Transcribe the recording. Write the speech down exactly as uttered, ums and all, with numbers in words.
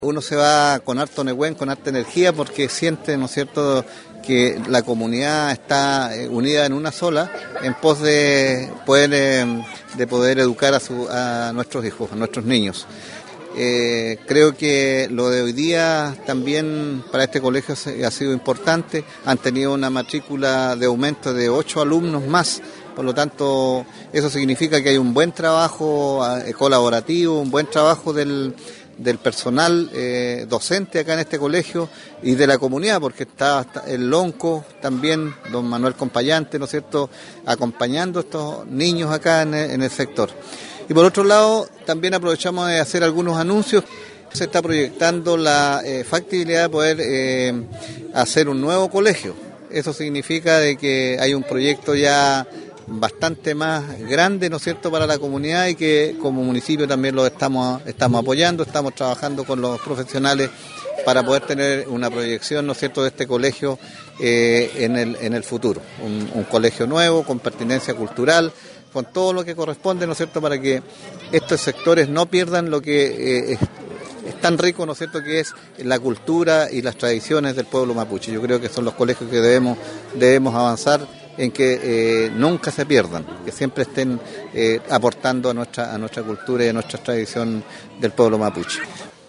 Uno se va con harto negüen, con harta energía, porque siente, ¿no es cierto?, que la comunidad está unida en una sola, en pos de poder, eh, de poder educar a, su, a nuestros hijos, a nuestros niños. Eh, creo que lo de hoy día también para este colegio ha sido importante. Han tenido una matrícula de aumento de ocho alumnos más. Por lo tanto, eso significa que hay un buen trabajo eh, colaborativo, un buen trabajo del, del personal eh, docente acá en este colegio y de la comunidad, porque está el Lonco también, don Manuel Compayante, ¿no es cierto?, acompañando a estos niños acá en el, en el sector. Y por otro lado, también aprovechamos de hacer algunos anuncios. Se está proyectando la eh, factibilidad de poder eh, hacer un nuevo colegio. Eso significa de que hay un proyecto ya bastante más grande, ¿no es cierto?, para la comunidad, y que como municipio también lo estamos, estamos apoyando, estamos trabajando con los profesionales para poder tener una proyección, ¿no es cierto?, de este colegio eh, en el, en el futuro. Un, un colegio nuevo, con pertinencia cultural, con todo lo que corresponde, ¿no es cierto?, para que estos sectores no pierdan lo que eh, es, es tan rico, ¿no es cierto?, que es la cultura y las tradiciones del pueblo mapuche. Yo creo que son los colegios que debemos, debemos avanzar en que eh, nunca se pierdan, que siempre estén eh, aportando a nuestra, a nuestra cultura y a nuestra tradición del pueblo mapuche.